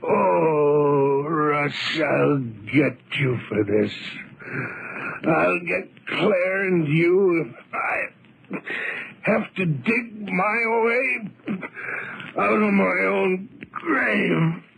Oh, Russ, I'll get you for this. I'll get Claire and you if I have to dig my way out of my own grave.